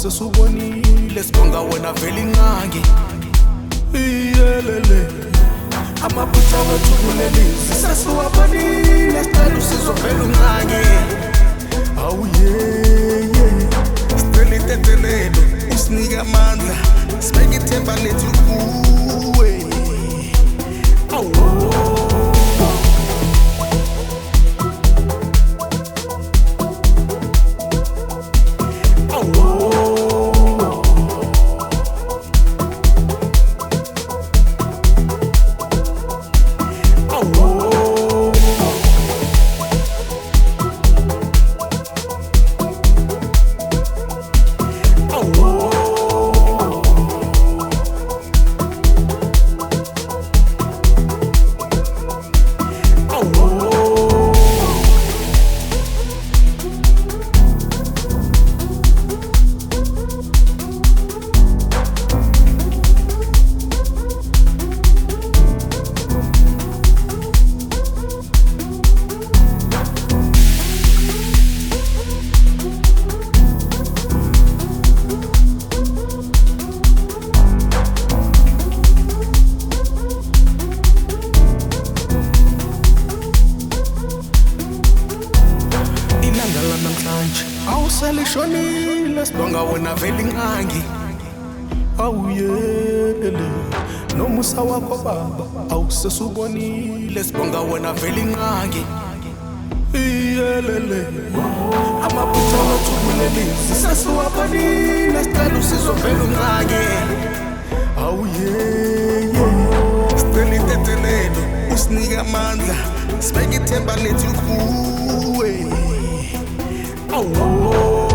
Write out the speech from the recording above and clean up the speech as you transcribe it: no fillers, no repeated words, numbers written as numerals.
awusesubonile sibonga wena vele inqangi iyelele amaphutha wethu kulelizwe sesiwabonile sicela usizo vele unqangi awuyeye sicela itetelelo usinike amandla sibeke ithemba lethu kuwe awuselishonile sibonga wena vele inqangi awuyele nomusa wakho baba awusesubonile sibonga wena vele inqangi iyelele amaphutha wethu kulelizwe sesiwabonile sicela usizo vele unqangi awuyeye sicela itetelelo usinike amandla sibeke ithemba lethu kuwe. Oh.